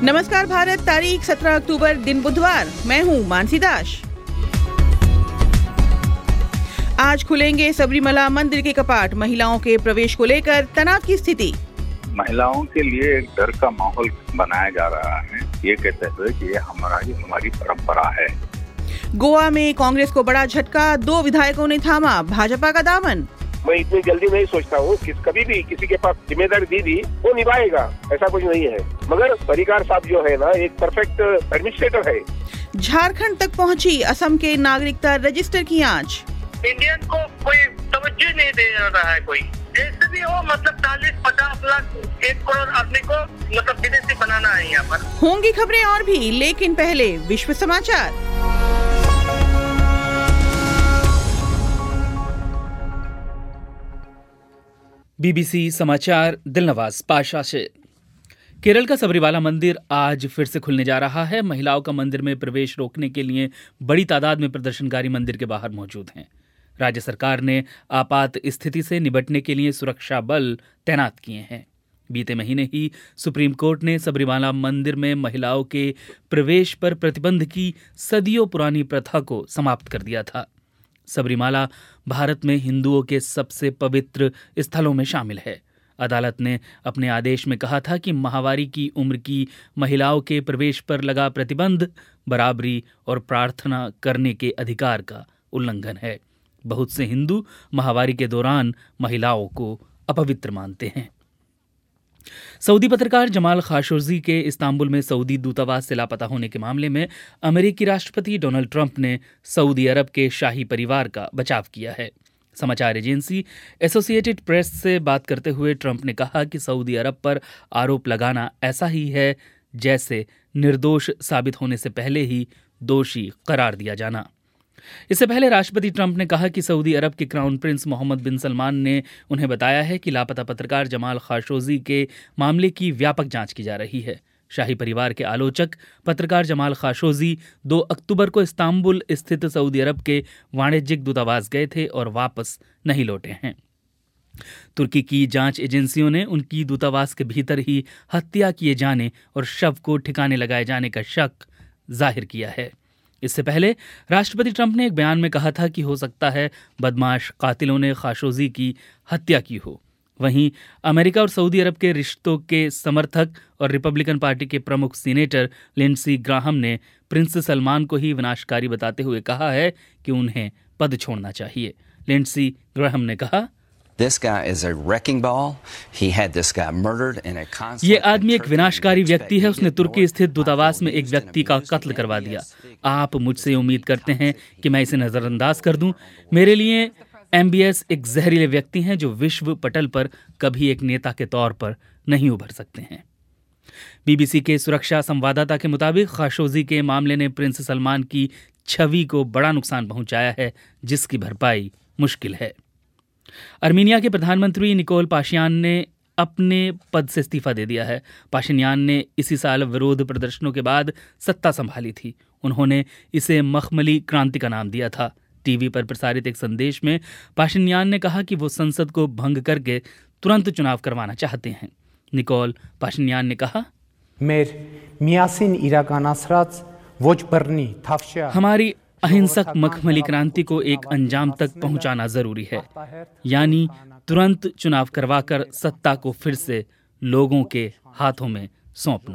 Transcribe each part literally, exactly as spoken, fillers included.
नमस्कार भारत, तारीख सत्रह अक्टूबर, दिन बुधवार। मैं हूँ मानसी दास। आज खुलेंगे सबरीमला मंदिर के कपाट। महिलाओं के प्रवेश को लेकर तनाव की स्थिति। महिलाओं के लिए एक डर का माहौल बनाया जा रहा है, ये कहते हुए कि ये हमारा ही हमारी परंपरा है। गोवा में कांग्रेस को बड़ा झटका, दो विधायकों ने थामा भाजपा का दामन। मैं इतनी जल्दी नहीं सोचता हूँ कि कभी भी किसी के पास जिम्मेदारी दी दी वो निभाएगा, ऐसा कुछ नहीं है। मगर परिकार साहब जो है ना, एक परफेक्ट एडमिनिस्ट्रेटर है। झारखंड तक पहुँची असम के नागरिकता रजिस्टर की आंच। इंडियन को कोई तवज्जो नहीं दे रहा है कोई, जैसे भी हो, मतलब चालीस पचास लाख एक करोड़ आदमी को मतलब विदेशी बनाना है यहाँ पर। होंगी खबरें और भी, लेकिन पहले विश्व समाचार। बीबीसी समाचार दिलनवाज पाशा से। केरल का सबरीमाला मंदिर आज फिर से खुलने जा रहा है। महिलाओं का मंदिर में प्रवेश रोकने के लिए बड़ी तादाद में प्रदर्शनकारी मंदिर के बाहर मौजूद हैं। राज्य सरकार ने आपात स्थिति से निपटने के लिए सुरक्षा बल तैनात किए हैं। बीते महीने ही सुप्रीम कोर्ट ने सबरीमाला मंदिर में महिलाओं के प्रवेश पर प्रतिबंध की सदियों पुरानी प्रथा को समाप्त कर दिया था। सबरीमाला भारत में हिंदुओं के सबसे पवित्र स्थलों में शामिल है। अदालत ने अपने आदेश में कहा था कि माहवारी की उम्र की महिलाओं के प्रवेश पर लगा प्रतिबंध बराबरी और प्रार्थना करने के अधिकार का उल्लंघन है। बहुत से हिंदू माहवारी के दौरान महिलाओं को अपवित्र मानते हैं। सऊदी पत्रकार जमाल खाशोगी के इस्तांबुल में सऊदी दूतावास से लापता होने के मामले में अमेरिकी राष्ट्रपति डोनाल्ड ट्रंप ने सऊदी अरब के शाही परिवार का बचाव किया है। समाचार एजेंसी एसोसिएटेड प्रेस से बात करते हुए ट्रंप ने कहा कि सऊदी अरब पर आरोप लगाना ऐसा ही है जैसे निर्दोष साबित होने से पहले ही दोषी करार दिया जाना। इससे पहले राष्ट्रपति ट्रंप ने कहा कि सऊदी अरब के crown prince Mohammed bin Salman ने उन्हें बताया है कि लापता पत्रकार जमाल खाशोगी के मामले की व्यापक जांच की जा रही है। शाही परिवार के आलोचक पत्रकार जमाल खाशोगी दो अक्टूबर को इस्तांबुल स्थित सऊदी अरब के वाणिज्यिक दूतावास गए थे और वापस नहीं लौटे हैं। तुर्की की जांच एजेंसियों ने उनकी दूतावास के भीतर ही हत्या किए जाने और शव को ठिकाने लगाए जाने का शक जाहिर किया है। इससे पहले राष्ट्रपति ट्रंप ने एक बयान में कहा था कि हो सकता है बदमाश कातिलों ने खाशोगी की हत्या की हो। वहीं अमेरिका और सऊदी अरब के रिश्तों के समर्थक और रिपब्लिकन पार्टी के प्रमुख सीनेटर लिंडसी ग्राहम ने प्रिंस सलमान को ही विनाशकारी बताते हुए कहा है कि उन्हें पद छोड़ना चाहिए। लिंडसी ग्राहम ने कहा, ये आदमी एक विनाशकारी व्यक्ति है। उसने तुर्की स्थित दूतावास में एक व्यक्ति का कत्ल करवा दिया। आप मुझसे उम्मीद करते हैं कि मैं इसे नजरअंदाज कर दूं। मेरे लिए एमबीएस एक जहरीले व्यक्ति हैं जो विश्व पटल पर कभी एक नेता के तौर पर नहीं उभर सकते हैं। बीबीसी के सुरक्षा संवाददाता के मुताबिक खाशोगी के मामले ने प्रिंस सलमान की छवि को बड़ा नुकसान पहुंचाया है, जिसकी भरपाई मुश्किल है। अर्मीनिया के प्रधानमंत्री निकोल पाशियान ने अपने पद से इस्तीफा दे दिया है। पाशियान ने इसी साल विरोध प्रदर्शनों के बाद सत्ता संभाली थी। उन्होंने इसे मखमली क्रांति का नाम दिया था। टीवी पर प्रसारित एक संदेश में पाशियान ने कहा कि वो संसद को भंग करके तुरंत चुनाव करवाना चाहते हैं। निकोल पाशियान ने कहा, हमारी अहिंसक मखमली क्रांति को एक अंजाम तक पहुंचाना जरूरी है, यानी तुरंत चुनाव करवाकर सत्ता को फिर से लोगों के हाथों में सौंपना।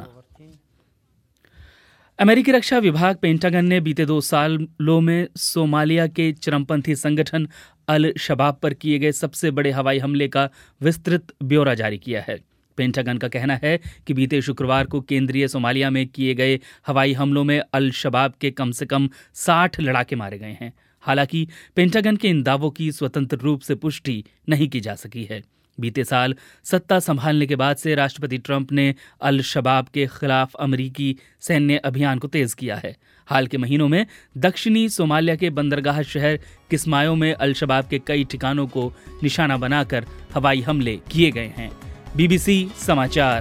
अमेरिकी रक्षा विभाग पेंटागन ने बीते दो सालों में सोमालिया के चरमपंथी संगठन अल शबाब पर किए गए सबसे बड़े हवाई हमले का विस्तृत ब्यौरा जारी किया है। पेंटागन का कहना है कि बीते शुक्रवार को केंद्रीय सोमालिया में किए गए हवाई हमलों में अल शबाब के कम से कम साठ लड़ाके मारे गए हैं। हालांकि पेंटागन के इन दावों की स्वतंत्र रूप से पुष्टि नहीं की जा सकी है। बीते साल सत्ता संभालने के बाद से राष्ट्रपति ट्रंप ने अल शबाब के खिलाफ अमेरिकी सैन्य अभियान को तेज किया है। हाल के महीनों में दक्षिणी सोमालिया के बंदरगाह शहर किस्मायो में अल शबाब के कई ठिकानों को निशाना बनाकर हवाई हमले किए गए हैं। बीबीसी समाचार।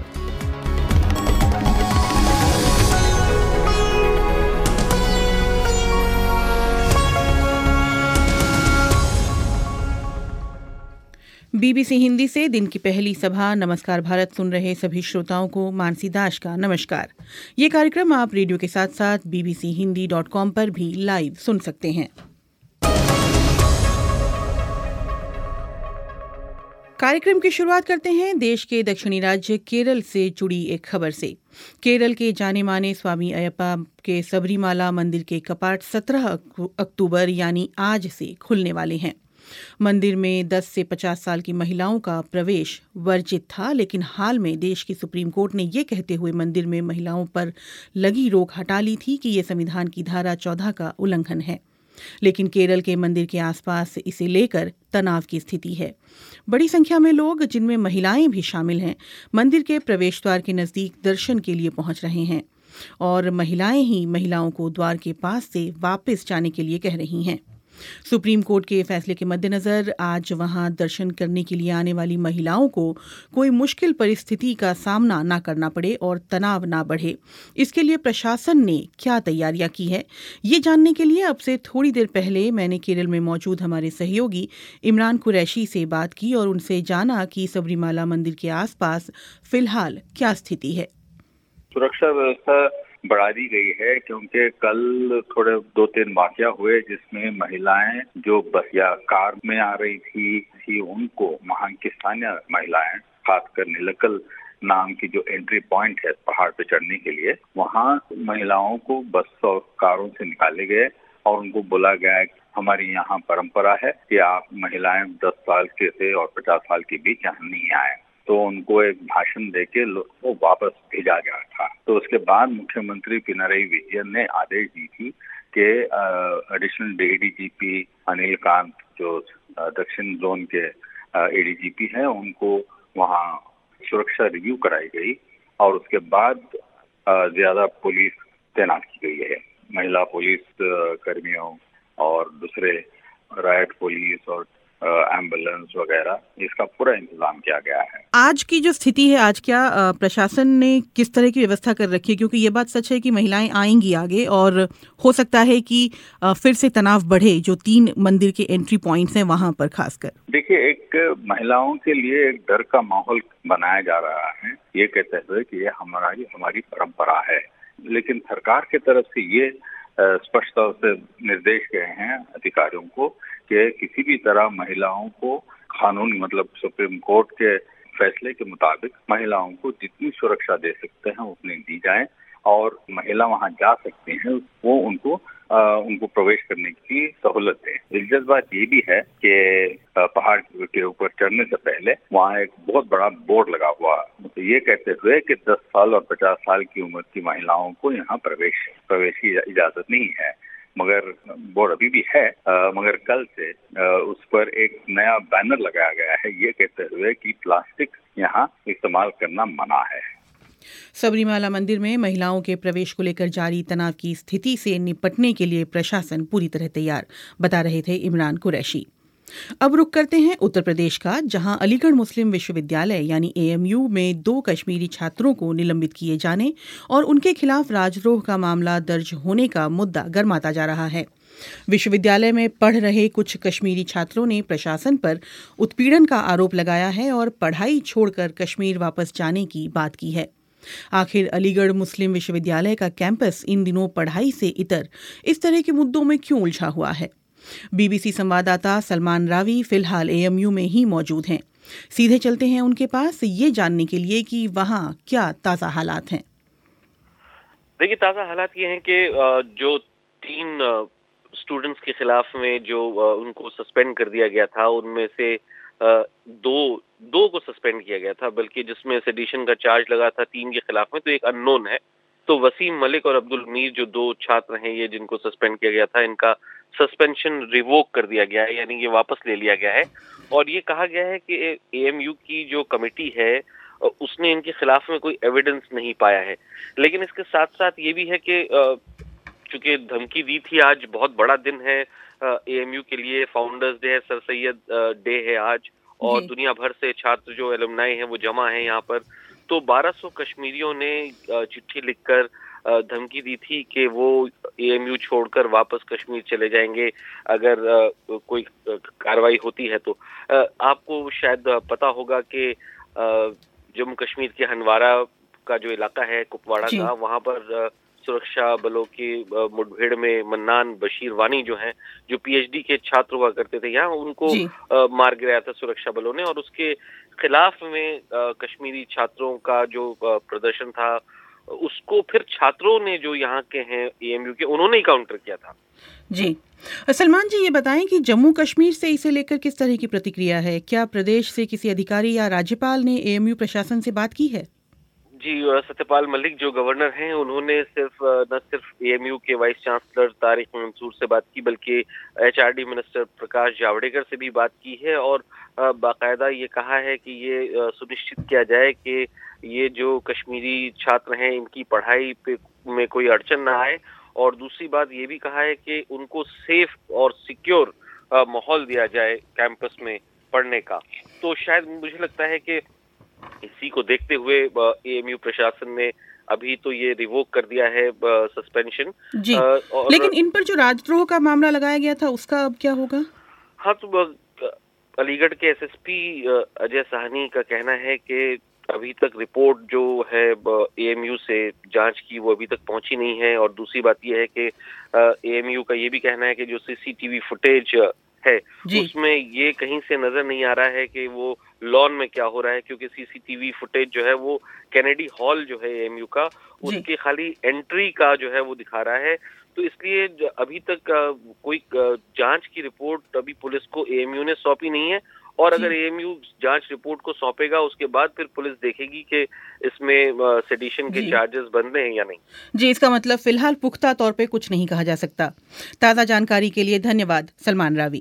बीबीसी हिंदी से दिन की पहली सभा नमस्कार भारत सुन रहे सभी श्रोताओं को मानसी दास का नमस्कार। ये कार्यक्रम आप रेडियो के साथ साथ बीबीसी हिंदी डॉट कॉम पर भी लाइव सुन सकते हैं। कार्यक्रम की शुरुआत करते हैं देश के दक्षिणी राज्य केरल से जुड़ी एक खबर से। केरल के जाने माने स्वामी अयप्पा के सबरीमाला मंदिर के कपाट सत्रह अक्टूबर यानी आज से खुलने वाले हैं। मंदिर में दस से पचास साल की महिलाओं का प्रवेश वर्जित था, लेकिन हाल में देश की सुप्रीम कोर्ट ने ये कहते हुए मंदिर में महिलाओं पर लगी रोक हटा ली थी कि ये संविधान की धारा चौदह का उल्लंघन है। लेकिन केरल के मंदिर के आसपास इसे लेकर तनाव की स्थिति है। बड़ी संख्या में लोग, जिनमें महिलाएं भी शामिल हैं, मंदिर के प्रवेश द्वार के नजदीक दर्शन के लिए पहुंच रहे हैं और महिलाएं ही महिलाओं को द्वार के पास से वापस जाने के लिए कह रही हैं। सुप्रीम कोर्ट के फैसले के मद्देनजर आज वहां दर्शन करने के लिए आने वाली महिलाओं को कोई मुश्किल परिस्थिति का सामना ना करना पड़े और तनाव ना बढ़े, इसके लिए प्रशासन ने क्या तैयारियां की है, ये जानने के लिए अब से थोड़ी देर पहले मैंने केरल में मौजूद हमारे सहयोगी इमरान कुरैशी से बात की और उनसे जाना कि सबरीमाला मंदिर के आसपास फिलहाल क्या स्थिति है। सुरक्षा व्यवस्था बढ़ा दी गई है क्योंकि कल थोड़े दो तीन वाकया हुए जिसमें महिलाएं जो बस या कार में आ रही थी, थी उनको वहां की स्थानीय महिलाएं, खासकर नीलकल नाम की जो एंट्री पॉइंट है पहाड़ पे चढ़ने के लिए, वहां महिलाओं को बस और कारों से निकाले गए और उनको बोला गया कि हमारी यहाँ परंपरा है कि आप महिलाएं दस साल के से और पचास साल के बीच यहाँ नहीं आए। तो उनको एक भाषण देके वो वापस भेजा गया था। तो उसके बाद मुख्यमंत्री पिनरई विजयन ने आदेश दी थी कि एडिशनल एडीजीपी अनिल कांत जो दक्षिण जोन के एडीजीपी हैं, उनको वहाँ सुरक्षा रिव्यू कराई गई और उसके बाद ज्यादा पुलिस तैनात की गई है। महिला पुलिस कर्मियों और दूसरे रायट पुलिस और एम्बुलेंस वगैरह, इसका पूरा इंतजाम किया गया है। आज की जो स्थिति है, आज क्या प्रशासन ने किस तरह की व्यवस्था कर रखी है? क्योंकि ये बात सच है कि महिलाएं आएंगी आगे और हो सकता है कि फिर से तनाव बढ़े जो तीन मंदिर के एंट्री पॉइंट्स हैं वहां पर खासकर। देखिए, एक महिलाओं के लिए एक डर का माहौल बनाया जा रहा है, ये कहते हुए कि ये हमारा हमारी परंपरा है। लेकिन सरकार की तरफ से ये स्पष्ट तौर से निर्देश गए हैं अधिकारियों को कि किसी भी तरह महिलाओं को कानून मतलब सुप्रीम कोर्ट के फैसले के मुताबिक महिलाओं को जितनी सुरक्षा दे सकते हैं उतनी दी जाए और महिला वहां जा सकती हैं, वो उनको आ, उनको प्रवेश करने की सहूलत दें। दिलचस्प बात ये भी है कि पहाड़ के ऊपर चढ़ने से पहले वहाँ एक बहुत बड़ा बोर्ड लगा हुआ, तो ये कहते हुए कि दस साल और पचास साल की उम्र की महिलाओं को यहाँ प्रवेश प्रवेश की इजाजत नहीं है। मगर बोर्ड अभी भी है, आ, मगर कल से आ, उस पर एक नया बैनर लगाया गया है, ये कहते हुए कि प्लास्टिक यहाँ इस्तेमाल करना मना है। सबरीमाला मंदिर में महिलाओं के प्रवेश को लेकर जारी तनाव की स्थिति से निपटने के लिए प्रशासन पूरी तरह तैयार, बता रहे थे इमरान कुरैशी। अब रुक करते हैं उत्तर प्रदेश का, जहां अलीगढ़ मुस्लिम विश्वविद्यालय यानी एएमयू में दो कश्मीरी छात्रों को निलंबित किए जाने और उनके खिलाफ राजद्रोह का मामला दर्ज होने का मुद्दा गर्माता जा रहा है। विश्वविद्यालय में पढ़ रहे कुछ कश्मीरी छात्रों ने प्रशासन पर उत्पीड़न का आरोप लगाया है और पढ़ाई छोड़कर कश्मीर वापस जाने की बात की है। आखिर अलीगढ़ मुस्लिम विश्वविद्यालय का कैंपस इन दिनों पढ़ाई से इतर इस तरह के मुद्दों में क्यों उलझा हुआ है? बीबीसी संवाददाता सलमान रावी फिलहाल एएमयू में ही मौजूद हैं। सीधे चलते हैं उनके पास ये जानने के लिए कि वहाँ क्या ताज़ा हालात हैं। देखिए, ताज़ा हालात ये हैं कि जो तीन स्टूडेंट्स के खिलाफ में जो उनको सस्पेंड कर दिया गया था, उनमें से दो दो को सस्पेंड किया गया था, बल्कि जिसमें सेडिशन का चार्ज लगा था तीन के खिलाफ में, तो एक अननोन है। तो वसीम मलिक और अब्दुल मीर जो दो छात्र हैं, ये जिनको सस्पेंड किया गया था, इनका सस्पेंशन रिवोक कर दिया गया है, यानी ये वापस ले लिया गया है। और ये कहा गया है कि एएमयू की जो कमेटी है उसने इनके खिलाफ में कोई एविडेंस नहीं पाया है। लेकिन इसके साथ साथ ये भी है कि चूंकि धमकी दी थी, आज बहुत बड़ा दिन है एएमयू के लिए, फाउंडर्स डे है, सर सैयद डे है आज, और दुनिया भर से छात्र जो एलुमनाई हैं वो जमा हैं यहाँ पर। तो बारह सौ कश्मीरियों ने चिट्ठी लिखकर धमकी दी थी कि वो एएमयू छोड़कर वापस कश्मीर चले जाएंगे अगर कोई कार्रवाई होती है तो। आपको शायद पता होगा कि जम्मू कश्मीर के हंदवाड़ा का जो इलाका है कुपवाड़ा का, वहां पर सुरक्षा बलों की मुठभेड़ में मन्नान बशीर वानी जो हैं, जो पीएचडी के छात्र हुआ करते थे यहाँ, उनको मार गिराया था सुरक्षा बलों ने। और उसके खिलाफ में कश्मीरी छात्रों का जो प्रदर्शन था उसको फिर छात्रों ने जो यहाँ के हैं एएमयू के, उन्होंने ही काउंटर किया था। जी सलमान जी, ये बताएं कि जम्मू कश्मीर से इसे लेकर किस तरह की प्रतिक्रिया है? क्या प्रदेश से किसी अधिकारी या राज्यपाल ने एएमयू प्रशासन से बात की है? जी, सत्यपाल मलिक जो गवर्नर हैं, उन्होंने सिर्फ न सिर्फ एएमयू के वाइस चांसलर तारिक मंसूर से बात की, बल्कि एचआरडी मिनिस्टर प्रकाश जावड़ेकर से भी बात की है और बाकायदा ये कहा है कि ये सुनिश्चित किया जाए कि ये जो कश्मीरी छात्र हैं इनकी पढ़ाई पे में कोई अड़चन ना आए। और दूसरी बात ये भी कहा है कि उनको सेफ और सिक्योर माहौल दिया जाए कैंपस में पढ़ने का। तो शायद मुझे लगता है कि इसी को देखते हुए एएमयू प्रशासन ने अभी तो ये रिवोक कर दिया है सस्पेंशन। जी, और लेकिन इन पर जो राजद्रोह का मामला लगाया गया था उसका अब क्या होगा? हाँ, तो अलीगढ़ के एसएसपी अजय साहनी का कहना है कि अभी तक रिपोर्ट जो है एएमयू से जांच की वो अभी तक पहुंची नहीं है। और दूसरी बात ये है कि एएमयू का ये भी कहना है कि जो सीसीटीवी फुटेज है उसमें ये कहीं से नजर नहीं आ रहा है कि वो लॉन में क्या हो रहा है, क्योंकि सीसीटीवी फुटेज जो है वो कैनेडी हॉल जो है एएमयू का, उसके खाली एंट्री का जो है वो दिखा रहा है। तो इसलिए अभी तक कोई जांच की रिपोर्ट अभी पुलिस को एएमयू ने सौंपी नहीं है। और अगर एएमयू जांच रिपोर्ट को सौंपेगा उसके बाद फिर पुलिस देखेगी कि इसमें सेडिशन के चार्जेस बनते हैं या नहीं। जी, इसका मतलब फिलहाल पुख्ता तौर पे कुछ नहीं कहा जा सकता। ताज़ा जानकारी के लिए धन्यवाद सलमान रावी।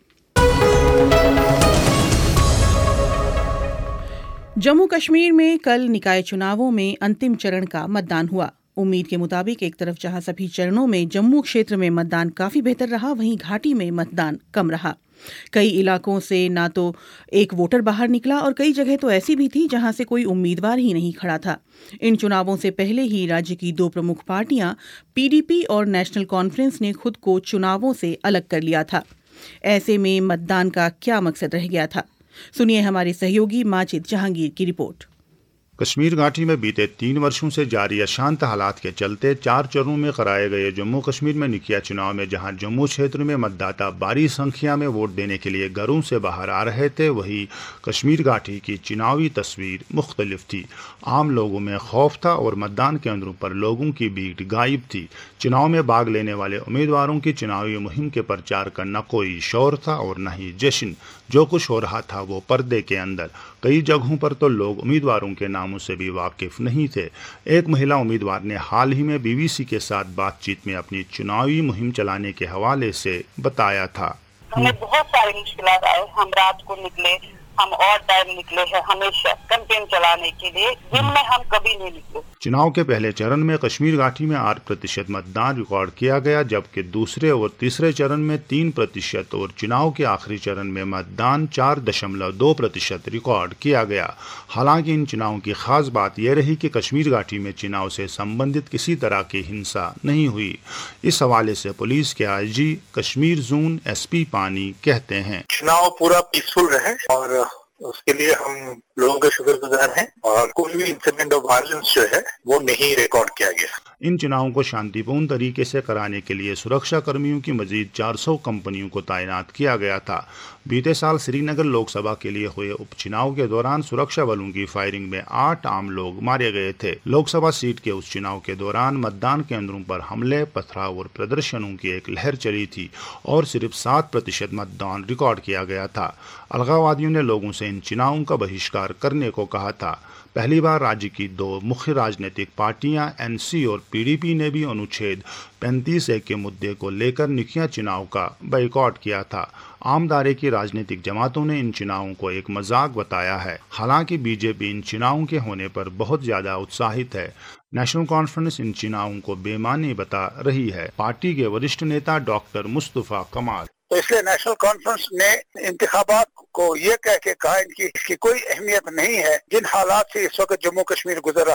जम्मू कश्मीर में कल निकाय चुनावों में अंतिम चरण का मतदान हुआ। उम्मीद के मुताबिक एक तरफ जहां सभी चरणों में जम्मू क्षेत्र में मतदान काफी बेहतर रहा, वहीं घाटी में मतदान कम रहा। कई इलाकों से ना तो एक वोटर बाहर निकला और कई जगह तो ऐसी भी थी जहां से कोई उम्मीदवार ही नहीं खड़ा था। इन चुनावों से पहले ही राज्य की दो प्रमुख पार्टियां पीडीपी और नेशनल कॉन्फ्रेंस ने खुद को चुनावों से अलग कर लिया था। ऐसे में मतदान का क्या मकसद रह गया था? सुनिए हमारे सहयोगी माजिद जहांगीर की रिपोर्ट। कश्मीर घाटी में बीते तीन वर्षों से जारी अशांत हालात के चलते चार चरणों में कराए गए जम्मू कश्मीर में निकाय चुनाव में जहां जम्मू क्षेत्र में मतदाता भारी संख्या में वोट देने के लिए घरों से बाहर आ रहे थे, वहीं कश्मीर घाटी की चुनावी तस्वीर मुख्तलिफ थी। आम लोगों में खौफ था और मतदान केंद्रों पर लोगों की भीड़ गायब थी। चुनाव में भाग लेने वाले उम्मीदवारों की चुनावी मुहिम के प्रचार का न कोई शोर था और न ही जश्न। जो कुछ हो रहा था वो पर्दे के अंदर। कई जगहों पर तो लोग उम्मीदवारों के नामों से भी वाकिफ नहीं थे। एक महिला उम्मीदवार ने हाल ही में बीबीसी के साथ बातचीत में अपनी चुनावी मुहिम चलाने के हवाले से बताया था। हमें बहुत सारी मुश्किलात आए। हम रात को निकले, हम और टाइम निकले हैं हमेशा कैंपेन चलाने के लिए, दिन में हम कभी नहीं निकले। चुनाव के पहले चरण में कश्मीर घाटी में आठ प्रतिशत मतदान रिकॉर्ड किया गया, जबकि दूसरे और तीसरे चरण में तीन प्रतिशत और चुनाव के आखिरी चरण में मतदान चार दशमलव दो प्रतिशत रिकॉर्ड किया गया। हालांकि इन चुनावों की खास बात यह रही कि कश्मीर घाटी में चुनाव से संबंधित किसी तरह की हिंसा नहीं हुई। इस हवाले से पुलिस के आईजी कश्मीर जोन एसपी पानी कहते हैं, चुनाव पूरा पीसफुल रहे और उसके लिए हम लोगों के शुक्रगुजार हैं और कोई भी इंसिडेंट ऑफ वायलेंस जो है वो नहीं रिकॉर्ड किया गया। इन चुनावों को शांतिपूर्ण तरीके से कराने के लिए सुरक्षा कर्मियों की मजीद चार सौ कंपनियों को तैनात किया गया था। बीते साल श्रीनगर लोकसभा के लिए हुए उपचुनाव के दौरान सुरक्षा बलों की फायरिंग में आठ आम लोग मारे गए थे। लोकसभा सीट के उस चुनाव के दौरान मतदान केंद्रों पर हमले, पथराव और प्रदर्शनों की एक लहर चली थी और सिर्फ सात प्रतिशत मतदान रिकॉर्ड किया गया था। अलगाववादियों ने लोगों से इन चुनावों का बहिष्कार करने को कहा था। पहली बार राज्य की दो मुख्य राजनीतिक पार्टियां एनसी और पीडीपी ने भी अनुच्छेद पैंतीस ए के मुद्दे को लेकर निकाय चुनाव का बाइकॉट किया था। आमदारे की राजनीतिक जमातों ने इन चुनावों को एक मजाक बताया है। हालांकि बीजेपी इन चुनावों के होने पर बहुत ज्यादा उत्साहित है। नेशनल कॉन्फ्रेंस इन चुनावों को बेमानी बता रही है। पार्टी के वरिष्ठ नेता डॉक्टर मुस्तफा कमाल, तो इसलिए नेशनल कॉन्फ्रेंस ने इंतखाबात को ये कह के कहा इनकी इसकी कोई अहमियत नहीं है जिन हालात से इस वक्त जम्मू कश्मीर गुजर रहा है।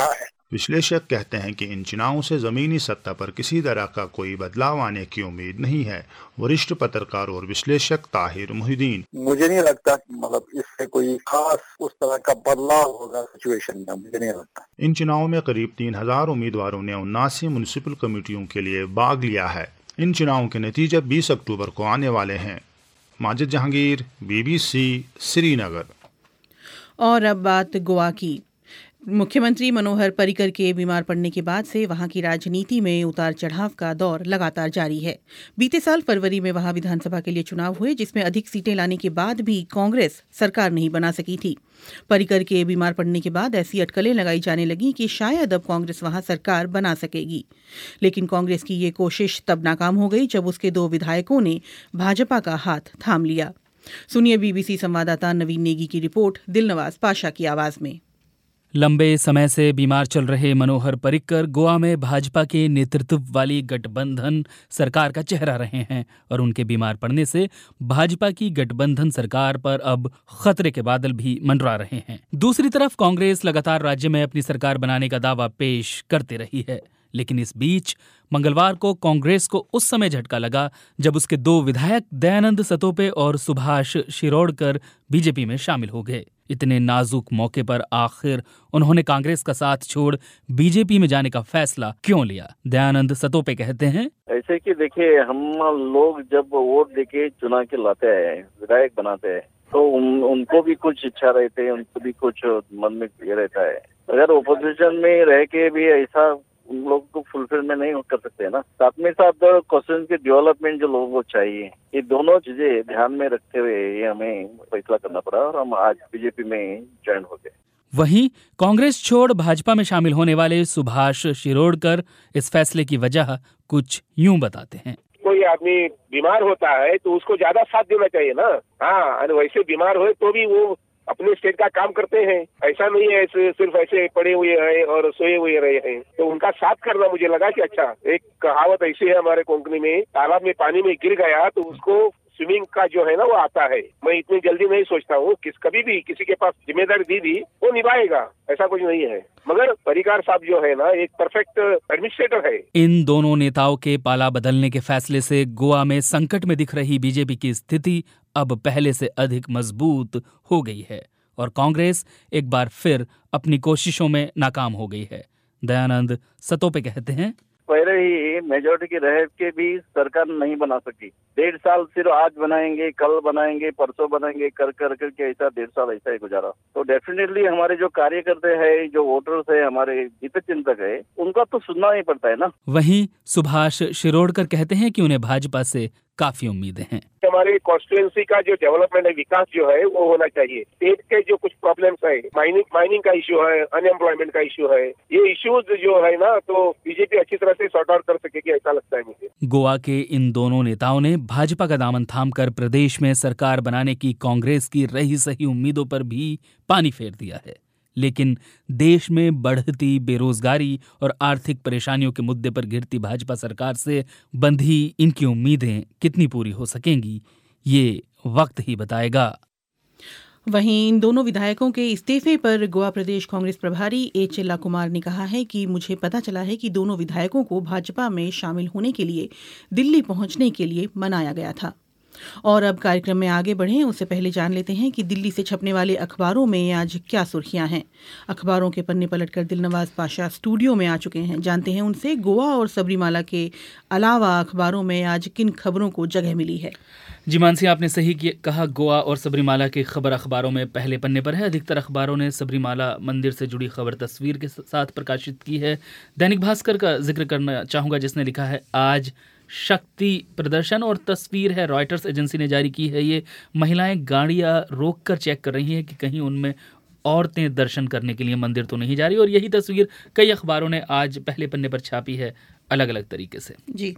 विश्लेषक कहते हैं कि इन चुनावों से जमीनी सतह पर किसी तरह का कोई बदलाव आने की उम्मीद नहीं है। वरिष्ठ पत्रकार और विश्लेषक ताहिर मुहिदीन: मुझे नहीं लगता मतलब इससे कोई खास उस तरह का बदलाव होगा सिचुएशन में, मुझे नहीं लगता। इन चुनावों में करीब तीन हजार उम्मीदवारों ने उन्नासी म्युनिसिपल कमेटियों के लिए भाग लिया है। इन चुनावों के नतीजे बीस अक्टूबर को आने वाले हैं। माजिद जहांगीर, बीबीसी, श्रीनगर। और अब बात गोवा की। मुख्यमंत्री मनोहर पर्रिकर के बीमार पड़ने के बाद से वहां की राजनीति में उतार चढ़ाव का दौर लगातार जारी है। बीते साल फरवरी में वहां विधानसभा के लिए चुनाव हुए, जिसमें अधिक सीटें लाने के बाद भी कांग्रेस सरकार नहीं बना सकी थी। पर्रिकर के बीमार पड़ने के बाद ऐसी अटकलें लगाई जाने लगी कि शायद अब कांग्रेस वहां सरकार बना सकेगी, लेकिन कांग्रेस की ये कोशिश तब नाकाम हो गई जब उसके दो विधायकों ने भाजपा का हाथ थाम लिया। सुनिए बीबीसी संवाददाता नवीन नेगी की रिपोर्ट दिलनवाज पाशा की आवाज में। लंबे समय से बीमार चल रहे मनोहर पर्रिकर गोवा में भाजपा के नेतृत्व वाली गठबंधन सरकार का चेहरा रहे हैं और उनके बीमार पड़ने से भाजपा की गठबंधन सरकार पर अब खतरे के बादल भी मंडरा रहे हैं। दूसरी तरफ कांग्रेस लगातार राज्य में अपनी सरकार बनाने का दावा पेश करती रही है, लेकिन इस बीच मंगलवार को कांग्रेस को उस समय झटका लगा जब उसके दो विधायक दयानंद सतोपे और सुभाष शिरोडकर बीजेपी में शामिल हो गए। इतने नाजुक मौके पर आखिर उन्होंने कांग्रेस का साथ छोड़ बीजेपी में जाने का फैसला क्यों लिया? दयानंद सतोपे कहते हैं, ऐसे कि देखिए, हम लोग जब वोट देके चुना के लाते हैं, विधायक बनाते हैं, तो उन, उनको भी कुछ इच्छा रहते हैं, उनको भी कुछ मन में ये रहता है। अगर ओपोजिशन में रह के भी ऐसा उन लोगों को फुलफिलमेंट नहीं कर सकते हैं ना। साथ में साथ क्वेश्चन के डेवलपमेंट जो लोगों को चाहिए, ये दोनों चीजें ध्यान में रखते हुए ये हमें फैसला करना पड़ा और हम आज बीजेपी में ज्वाइन हो गए। वहीं कांग्रेस छोड़ भाजपा में शामिल होने वाले सुभाष शिरोडकर इस फैसले की वजह कुछ यूं बताते हैं। कोई आदमी बीमार होता है तो उसको ज्यादा साथ देना चाहिए ना। हाँ, वैसे बीमार हुए तो भी वो अपने स्टेट का काम करते हैं, ऐसा नहीं है सिर्फ ऐसे पड़े हुए हैं और सोए हुए रहे हैं। तो उनका साथ करना मुझे लगा कि अच्छा, एक कहावत ऐसी है हमारे कोंकणी में, तालाब में पानी में गिर गया तो उसको स्विमिंग का जो है ना वो आता है। मैं इतनी जल्दी नहीं सोचता हूँ, किस कभी भी किसी के पास जिम्मेदारी दी दी वो निभाएगा, ऐसा कुछ नहीं है। मगर पर्रिकर साहब जो है ना एक परफेक्ट एडमिनिस्ट्रेटर है। इन दोनों नेताओं के पाला बदलने के फैसले से गोवा में संकट में दिख रही बीजेपी की स्थिति अब पहले से अधिक मजबूत हो गई है और कांग्रेस एक बार फिर अपनी कोशिशों में नाकाम हो गई है। दयानंद सतोपे कहते हैं, पहले ही मेजोरिटी की रह के भी सरकार नहीं बना सकी। डेढ़ साल सिर्फ आज बनाएंगे, कल बनाएंगे, परसों बनाएंगे, कर कर करके ऐसा डेढ़ साल ऐसा ही गुजारा। तो डेफिनेटली हमारे जो कार्यकर्ता है, जो वोटर्स है, हमारे हित चिंतक है, उनका तो सुनना ही पड़ता है ना। वहीं सुभाष शिरोडकर कहते हैं कि उन्हें भाजपा से काफी उम्मीदें हैं। हमारे कॉन्स्टिट्यूएंसी का जो डेवलपमेंट है, विकास जो है वो होना चाहिए। स्टेट के जो कुछ प्रॉब्लम्स है, माइनिंग माइनिंग का इश्यू है, अनएम्प्लॉयमेंट का इश्यू है, ये इश्यूज जो है ना तो बीजेपी अच्छी तरह से सॉर्ट आउट कर सकेगी, ऐसा लगता है मुझे। गोवा के इन दोनों नेताओं ने भाजपा का दामन थामकर प्रदेश में सरकार बनाने की कांग्रेस की रही सही उम्मीदों पर भी पानी फेर दिया है, लेकिन देश में बढ़ती बेरोजगारी और आर्थिक परेशानियों के मुद्दे पर घिरती भाजपा सरकार से बंधी इनकी उम्मीदें कितनी पूरी हो सकेंगी, ये वक्त ही बताएगा। वहीं इन दोनों विधायकों के इस्तीफे पर गोवा प्रदेश कांग्रेस प्रभारी ए चेल्ला कुमार ने कहा है कि मुझे पता चला है कि दोनों विधायकों को भाजपा में शामिल होने के लिए दिल्ली पहुंचने के लिए मनाया गया था। और अब कार्यक्रम में आगे बढ़ें, उससे पहले जान लेते हैं कि दिल्ली से छपने वाले अखबारों में आज क्या सुर्खियां हैं। अखबारों के पन्ने पलटकर दिलनवाज पाशा स्टूडियो में आ चुके हैं। जानते हैं उनसे गोवा और सबरीमाला के अलावा अखबारों में आज किन खबरों को जगह मिली है। जी मानसी, आपने सही कहा, गोवा और सबरीमाला की खबर अखबारों में पहले पन्ने पर है। अधिकतर अखबारों ने सबरीमाला मंदिर से जुड़ी खबर तस्वीर के साथ प्रकाशित की है। दैनिक भास्कर का जिक्र करना चाहूँगा, जिसने लिखा है आज शक्ति प्रदर्शन और तस्वीर है, रॉयटर्स एजेंसी ने जारी की है। ये महिलाएं गाड़ियां रोककर चेक कर रही हैं कि कहीं उनमें औरतें दर्शन करने के लिए मंदिर तो नहीं जा रही, और यही तस्वीर कई अखबारों ने आज पहले पन्ने पर छापी है अलग अलग तरीके से। जी,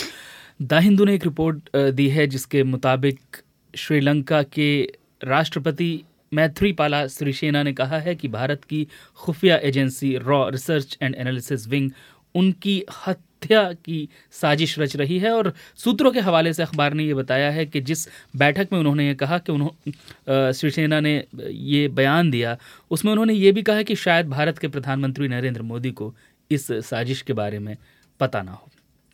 द हिंदू ने एक रिपोर्ट दी है जिसके मुताबिक श्रीलंका के राष्ट्रपति मैत्रीपाला सिरिसेना ने कहा है कि भारत की खुफिया एजेंसी रॉ रिसर्च एंड एनालिसिस विंग उनकी हत्या हत्या की साजिश रच रही है। और सूत्रों के हवाले से अखबार ने ये बताया है कि जिस बैठक में उन्होंने ये कहा कि उन्होंने शिवसेना ने ये बयान दिया, उसमें उन्होंने ये भी कहा कि शायद भारत के प्रधानमंत्री नरेंद्र मोदी को इस साजिश के बारे में पता ना हो।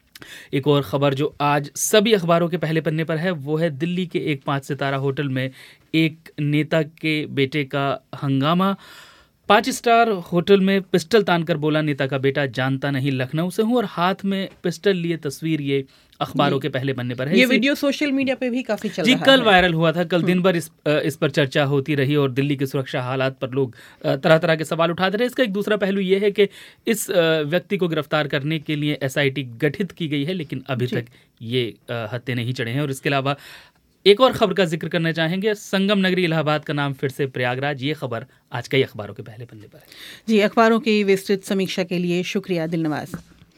एक और खबर जो आज सभी अखबारों के पहले पन्ने पर है वो है दिल्ली के एक पाँच सितारा होटल में एक नेता के बेटे का हंगामा। पाँच स्टार होटल में पिस्टल तानकर बोला नेता का बेटा जानता नहीं लखनऊ से हूं, और हाथ में पिस्टल लिए तस्वीर ये अखबारों के पहले पन्ने पर है। ये वीडियो सोशल मीडिया पे भी काफी चल जी रहा कल है। वायरल हुआ था। कल दिन भर इस इस पर चर्चा होती रही और दिल्ली के सुरक्षा हालात पर लोग तरह तरह के सवाल उठाते रहे। इसका एक दूसरा पहलू ये है कि इस व्यक्ति को गिरफ्तार करने के लिए एसआईटी गठित की गई है, लेकिन अभी तक ये हत्थे नहीं चढ़े हैं। और इसके अलावा एक और खबर का जिक्र करना चाहेंगे, संगम नगरी इलाहाबाद का नाम फिर से प्रयागराज। ये खबर आज कई अखबारों के पहले पन्ने पर है। जी, अखबारों की विस्तृत समीक्षा के लिए शुक्रिया दिलनवाज।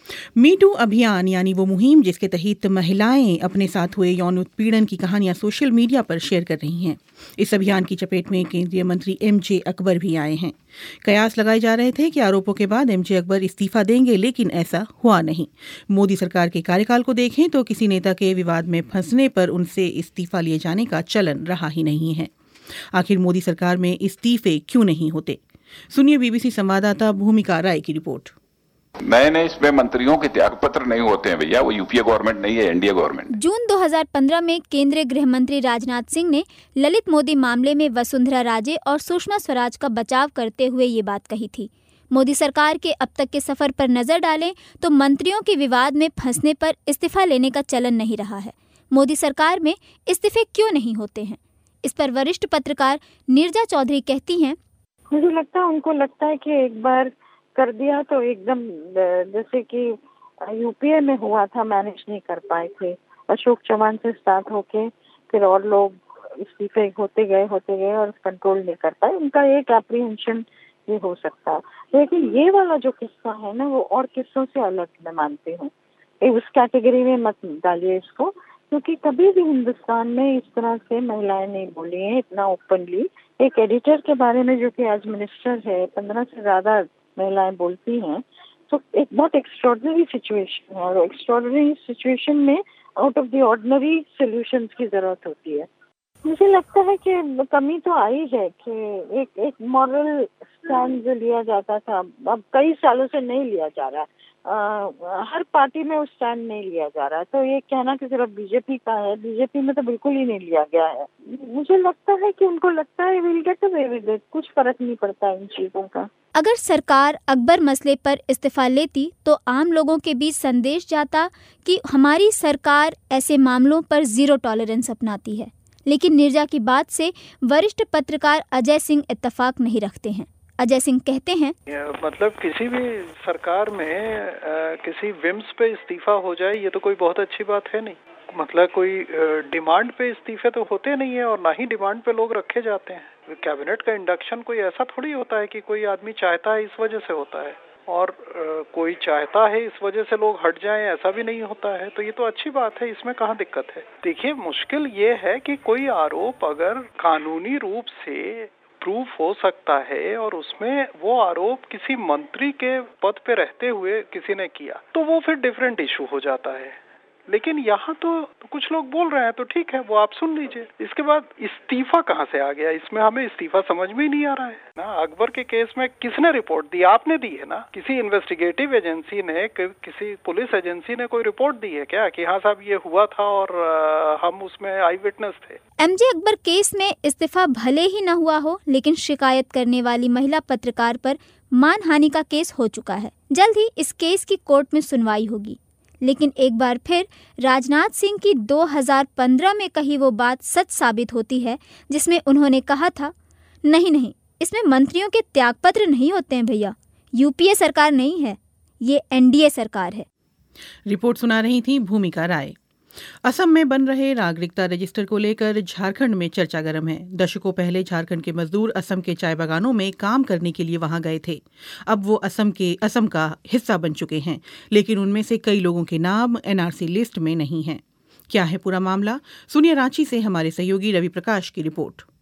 मी टू अभियान यानी वो मुहिम जिसके तहत महिलाएं अपने साथ हुए यौन उत्पीड़न की कहानियां सोशल मीडिया पर शेयर कर रही हैं। इस अभियान की चपेट में केंद्रीय मंत्री एमजे अकबर भी आए हैं। कयास लगाए जा रहे थे कि आरोपों के बाद एमजे अकबर इस्तीफा देंगे, लेकिन ऐसा हुआ नहीं। मोदी सरकार के कार्यकाल को देखें तो किसी नेता के विवाद में फंसने पर उनसे इस्तीफा लिए जाने का चलन रहा ही नहीं है। आखिर मोदी सरकार में इस्तीफे क्यों नहीं होते? सुनिए बीबीसी संवाददाता भूमिका राय की रिपोर्ट। नए नए इसमें मंत्रियों के त्यागपत्र नहीं होते हैं भैया, वो यूपीए गवर्नमेंट नहीं है, एनडीए गवर्नमेंट। जून दो हज़ार पंद्रह में केंद्रीय गृह मंत्री राजनाथ सिंह ने ललित मोदी मामले में वसुंधरा राजे और सुषमा स्वराज का बचाव करते हुए ये बात कही थी। मोदी सरकार के अब तक के सफर पर नजर डालें तो मंत्रियों के विवाद में फंसने पर इस्तीफा लेने का चलन नहीं रहा है। मोदी सरकार में इस्तीफे क्यों नहीं होते हैं, इस पर वरिष्ठ पत्रकार नीरजा चौधरी कहती हैं, मुझे लगता है उनको लगता है कि एक बार कर दिया तो एकदम, जैसे कि यूपीए में हुआ था, मैनेज नहीं कर पाए थे। अशोक चौहान से स्टार्ट होके फिर और लोग इस्तीफे होते गए होते गए और कंट्रोल नहीं कर पाए। उनका एक एप्रीहेंशन ये हो सकता है, लेकिन ये वाला जो किस्सा है ना वो और किस्सों से अलग मैं मानती हूँ। उस कैटेगरी में मत डालिए इसको, क्योंकि कभी भी हिंदुस्तान में इस तरह से महिलाएं नहीं बोली हैं इतना ओपनली। एक एडिटर के बारे में जो कि आज मिनिस्टर है, पंद्रह से ज्यादा महिलाएं बोलती हैं, तो एक बहुत एक्स्ट्रॉर्डिनरी सिचुएशन है। और एक्स्ट्रॉर्डिनरी सिचुएशन में out of the ordinary solutions की जरूरत होती है। मुझे लगता है कि कमी तो आई है कि एक एक मॉरल स्टैंड जो लिया जाता था अब कई सालों से नहीं लिया जा रहा। आ, हर पार्टी में उस स्टैंड नहीं लिया जा रहा, तो ये कहना कि सिर्फ बीजेपी का है, बीजेपी में तो बिल्कुल ही नहीं लिया गया है। मुझे लगता है कि उनको लगता है will get away with it, कुछ फर्क नहीं पड़ता इन चीजों का। अगर सरकार अकबर मसले पर इस्तीफा लेती तो आम लोगों के बीच संदेश जाता कि हमारी सरकार ऐसे मामलों पर जीरो टॉलरेंस अपनाती है। लेकिन नीरजा की बात से वरिष्ठ पत्रकार अजय सिंह इत्तेफाक नहीं रखते हैं। अजय सिंह कहते हैं, मतलब किसी भी सरकार में आ, किसी विम्स पे इस्तीफा हो जाए ये तो कोई बहुत अच्छी बात है नहीं। मतलब कोई डिमांड पे इस्तीफे तो होते नहीं है और ना ही डिमांड पे लोग रखे जाते हैं। कैबिनेट का इंडक्शन कोई ऐसा थोड़ी होता है कि कोई आदमी चाहता है इस वजह से होता है और आ, कोई चाहता है इस वजह से लोग हट जाएं, ऐसा भी नहीं होता है। तो ये तो अच्छी बात है, इसमें कहाँ दिक्कत है। देखिए, मुश्किल ये है कि कोई आरोप अगर कानूनी रूप से प्रूफ हो सकता है और उसमें वो आरोप किसी मंत्री के पद पे रहते हुए किसी ने किया तो वो फिर डिफरेंट इशू हो जाता है। लेकिन यहाँ तो, तो कुछ लोग बोल रहे हैं तो ठीक है, वो आप सुन लीजिए। इसके बाद इस्तीफा कहाँ से आ गया, इसमें हमें इस्तीफा समझ में ही नहीं आ रहा है ना। अकबर के केस में किसने रिपोर्ट दी? आपने दी है ना। किसी इन्वेस्टिगेटिव एजेंसी ने, किसी पुलिस एजेंसी ने कोई रिपोर्ट दी है क्या कि हाँ साहब ये हुआ था और आ, हम उसमें आई विटनेस थे? एमजे अकबर केस में इस्तीफा भले ही न हुआ हो, लेकिन शिकायत करने वाली महिला पत्रकार पर मानहानि का केस हो चुका है। जल्द ही इस केस की कोर्ट में सुनवाई होगी। लेकिन एक बार फिर राजनाथ सिंह की दो हज़ार पंद्रह में कही वो बात सच साबित होती है, जिसमें उन्होंने कहा था, नहीं नहीं, इसमें मंत्रियों के त्यागपत्र नहीं होते हैं भैया, यूपीए सरकार नहीं है, ये एनडीए सरकार है। रिपोर्ट सुना रही थी भूमिका राय। असम में बन रहे नागरिकता रजिस्टर को लेकर झारखंड में चर्चा गर्म है। दशकों पहले झारखंड के मजदूर असम के चाय बागानों में काम करने के लिए वहां गए थे। अब वो असम के असम का हिस्सा बन चुके हैं, लेकिन उनमें से कई लोगों के नाम एनआरसी लिस्ट में नहीं हैं। क्या है पूरा मामला? सुनिए रांची से हमारे सहयोगी रवि प्रकाश की रिपोर्ट।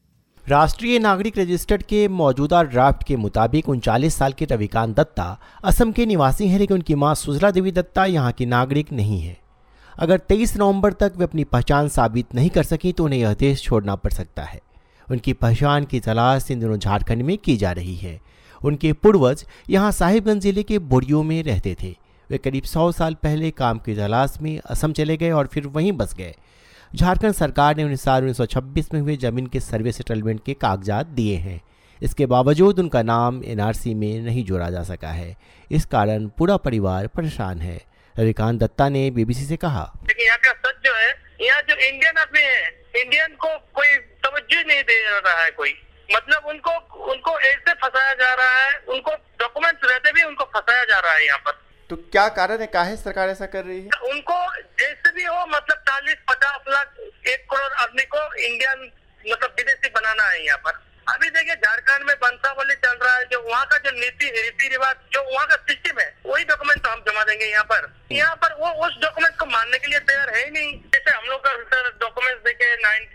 राष्ट्रीय नागरिक रजिस्टर के मौजूदा ड्राफ्ट के मुताबिक उनचालीस साल के रविकांत दत्ता असम के निवासी हैं, लेकिन उनकी मां सुजला देवी दत्ता यहाँ की नागरिक नहीं है। अगर तेईस नवंबर तक वे अपनी पहचान साबित नहीं कर सकी तो उन्हें यह देश छोड़ना पड़ सकता है। उनकी पहचान की तलाश इन दिनों झारखंड में की जा रही है। उनके पूर्वज यहाँ साहिबगंज जिले के बोरियो में रहते थे। वे करीब सौ साल पहले काम की तलाश में असम चले गए और फिर वहीं बस गए। झारखंड सरकार ने उन्हें साल उन्नीस सौ छब्बीस में हुए जमीन के सर्वे सेटलमेंट के कागजात दिए हैं। इसके बावजूद उनका नाम एनआरसी में नहीं जोड़ा जा सका है। इस कारण पूरा परिवार परेशान है। रविकांत दत्ता ने बीबीसी से कहा, लेकिन यहाँ का सच जो है, यहाँ जो इंडियन आदमी है, इंडियन को कोई तवज्जो नहीं दे रहा है। कोई मतलब उनको उनको ऐसे फंसाया जा रहा है, उनको डॉक्यूमेंट्स रहते भी उनको फंसाया जा रहा है यहाँ पर। तो क्या कारण है, काहे सरकार ऐसा कर रही है? उनको जैसे भी हो मतलब चालीस पचास लाख एक करोड़ आदमी को इंडियन मतलब विदेशी बनाना है यहाँ पर। अभी देखिए झारखंड में वंशावली चल रहा है, जो वहाँ का जो नीति रीति रिवाज जो वहाँ का सिस्टम है, वही डॉक्यूमेंट हम जमा देंगे यहाँ पर। यहाँ पर वो उस डॉक्यूमेंट को मानने के लिए तैयार है ही नहीं। जैसे हम लोग का सर डॉक्यूमेंट देखे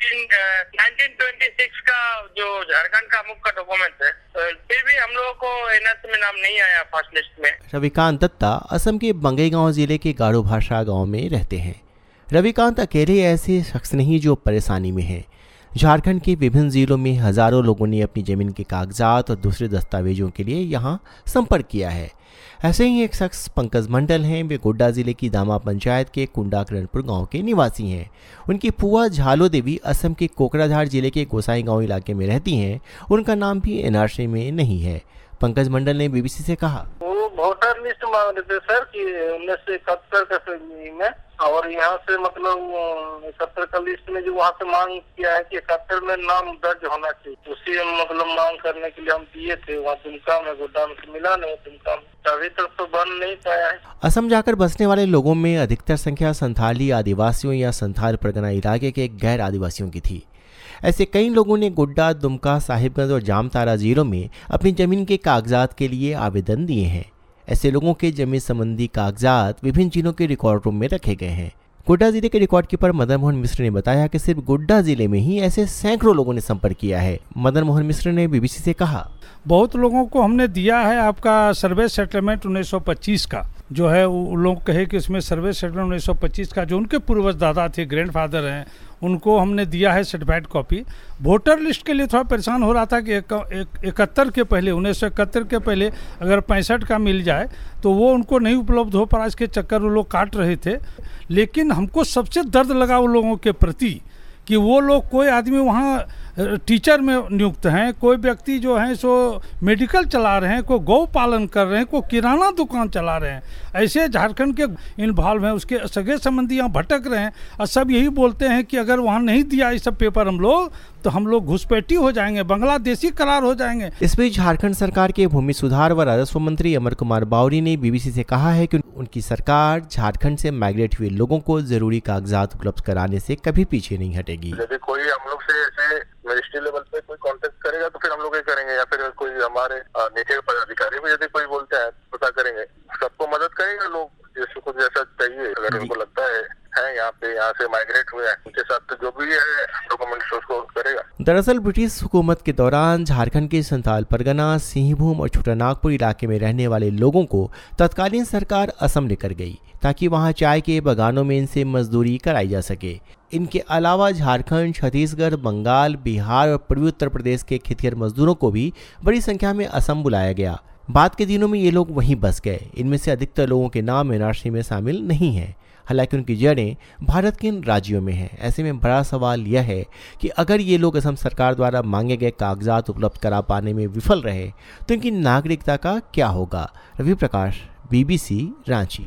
नाइनटीन ट्वेंटी सिक्स का जो झारखंड का मुख्य डॉक्यूमेंट है, फिर भी हम लोगों को एनआरसी में नाम नहीं आया फर्स्ट लिस्ट में। रविकांत दत्ता असम के बंगईगांव जिले के गारो भाषा गांव में रहते हैं। रविकांत अकेले ऐसे शख्स नहीं जो परेशानी में है। झारखंड के विभिन्न जिलों में हजारों लोगों ने अपनी जमीन के कागजात और दूसरे दस्तावेजों के लिए यहाँ संपर्क किया है। ऐसे ही एक शख्स पंकज मंडल हैं। वे गोड्डा जिले की दामा पंचायत के कुंडाकरणपुर गांव के निवासी हैं। उनकी फुआ झालो देवी असम के कोकराझार जिले के गोसाई गांव इलाके में रहती हैं। उनका नाम भी एनआरसी में नहीं है। पंकज मंडल ने बीबीसी से कहा, वो वोटर लिस्ट मांग रहे थे सर कि उन्नीस सौ इकहत्तर का में, और यहाँ से मतलब इकहत्तर का लिस्ट में जो वहाँ से मांग किया है कि इकहत्तर में नाम दर्ज होना चाहिए, उसी मतलब मांग करने के लिए हम दिए थे। वहाँ दुमका में गोड्डा में मिला नहीं, दुमका में अभी तक तो बन नहीं पाया है। असम जाकर बसने वाले लोगों में अधिकतर संख्या संथाली आदिवासियों या संथाल परगना इलाके के गैर आदिवासियों की थी। ऐसे कई लोगों ने गोड्डा, दुमका, साहिबगंज और जामतारा जिलों में अपनी जमीन के कागजात के लिए आवेदन दिए हैं। ऐसे लोगों के जमीन संबंधी कागजात विभिन्न जिलों के रिकॉर्ड रूम में रखे गए हैं। गोड्डा जिले के रिकॉर्ड कीपर मदन मोहन मिश्र ने बताया कि सिर्फ गोड्डा जिले में ही ऐसे सैकड़ों लोगों ने संपर्क किया है। मदन मोहन मिश्र ने बीबीसी से कहा, बहुत लोगों को हमने दिया है आपका सर्वे सेटलमेंट उन्नीस सौ पच्चीस का, जो है वो लोग कहे कि इसमें सर्वे सेटलमेंट उन्नीस सौ पच्चीस का जो उनके पूर्वज दादा थे, ग्रैंडफादर हैं, उनको हमने दिया है सर्टिफाइड कॉपी। वोटर लिस्ट के लिए थोड़ा परेशान हो रहा था कि इकहत्तर के पहले उन्नीस सौ इकहत्तर के पहले अगर पैंसठ का मिल जाए तो वो उनको नहीं उपलब्ध हो पा, इसके चक्कर वो लोग काट रहे थे। लेकिन हमको सबसे दर्द लगा उन लोगों के प्रति कि वो लोग, कोई आदमी वहाँ टीचर में नियुक्त हैं, कोई व्यक्ति जो हैं सो मेडिकल चला रहे हैं, कोई गौ पालन कर रहे हैं, कोई किराना दुकान चला रहे हैं। ऐसे झारखंड के इन्वॉल्व हैं, उसके सगे संबंधी यहाँ भटक रहे हैं और सब यही बोलते हैं कि अगर वहाँ नहीं दिया ये सब पेपर हम लोग तो हम लोग घुसपैठी हो जाएंगे, बांग्लादेशी करार हो जाएंगे। इस बीच झारखंड सरकार के भूमि सुधार व राजस्व मंत्री अमर कुमार बावरी ने बीबीसी से कहा है कि उनकी सरकार झारखंड से माइग्रेट हुए लोगों को जरूरी कागजात उपलब्ध कराने से कभी पीछे नहीं हटेगी। यदि कोई हम लोग से ऐसे मिनिस्ट्री लेवल पे कोई कांटेक्ट करेगा तो फिर हम लोग ये करेंगे, या फिर कोई हमारे नीचे पदाधिकारी भी यदि कोई बोलते हैं पता करेंगे, सबको मदद करेंगे। लोग जिसको जैसा चाहिए, अगर उनको लगता है है यहाँ पे यहाँ से माइग्रेट हुए हैं, उनके साथ तो जो भी है डॉक्यूमेंट्स उसको करेगा। दरअसल ब्रिटिश हुकूमत के दौरान झारखंड के संथाल परगना, सिंहभूम और छोटानागपुर इलाके में रहने वाले लोगों को तत्कालीन सरकार असम लेकर गई ताकि वहां चाय के बागानों में इनसे मजदूरी कराई जा सके। इनके अलावा झारखंड, छत्तीसगढ़, बंगाल, बिहार और पूर्वी उत्तर प्रदेश के खेतिहर मजदूरों को भी बड़ी संख्या में असम बुलाया गया। बाद के दिनों में ये लोग वहीं बस गए। इनमें से अधिकतर लोगों के नाम एनआरसी में शामिल नहीं हैं, हालांकि उनकी जड़ें भारत के इन राज्यों में हैं। ऐसे में बड़ा सवाल यह है कि अगर ये लोग असम सरकार द्वारा मांगे गए कागजात उपलब्ध करा पाने में विफल रहे तो इनकी नागरिकता का क्या होगा। रवि प्रकाश, बीबीसी, रांची।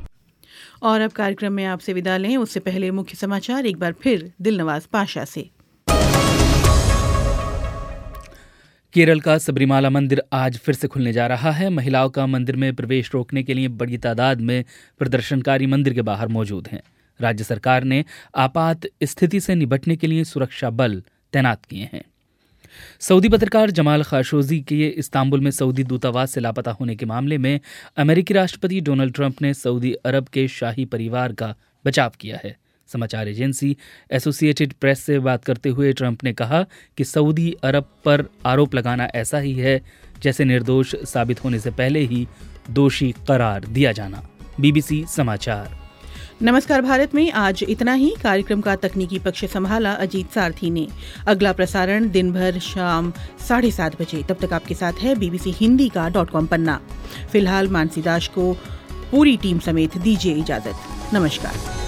और अब कार्यक्रम में आपसे विदा लें, उससे पहले मुख्य समाचार एक बार फिर दिलनवाज पाशा से। केरल का सबरीमाला मंदिर आज फिर से खुलने जा रहा है। महिलाओं का मंदिर में प्रवेश रोकने के लिए बड़ी तादाद में प्रदर्शनकारी मंदिर के बाहर मौजूद हैं। राज्य सरकार ने आपात स्थिति से निपटने के लिए सुरक्षा बल तैनात किए हैं। सऊदी पत्रकार जमाल खाशोगी के इस्तांबुल में सऊदी दूतावास से लापता होने के मामले में अमेरिकी राष्ट्रपति डोनाल्ड ट्रंप ने सऊदी अरब के शाही परिवार का बचाव किया है। समाचार एजेंसी एसोसिएटेड प्रेस से बात करते हुए ट्रंप ने कहा कि सऊदी अरब पर आरोप लगाना ऐसा ही है जैसे निर्दोष साबित होने से पहले ही दोषी करार दिया जाना। बीबीसी समाचार। नमस्कार भारत में आज इतना ही। कार्यक्रम का तकनीकी पक्ष संभाला अजीत सारथी ने। अगला प्रसारण दिन भर शाम साढ़े सात बजे। तब तक आपके साथ है बीबीसी हिंदी का डॉट कॉम पन्ना। फिलहाल मानसी दास को पूरी टीम समेत दीजिए इजाजत। नमस्कार।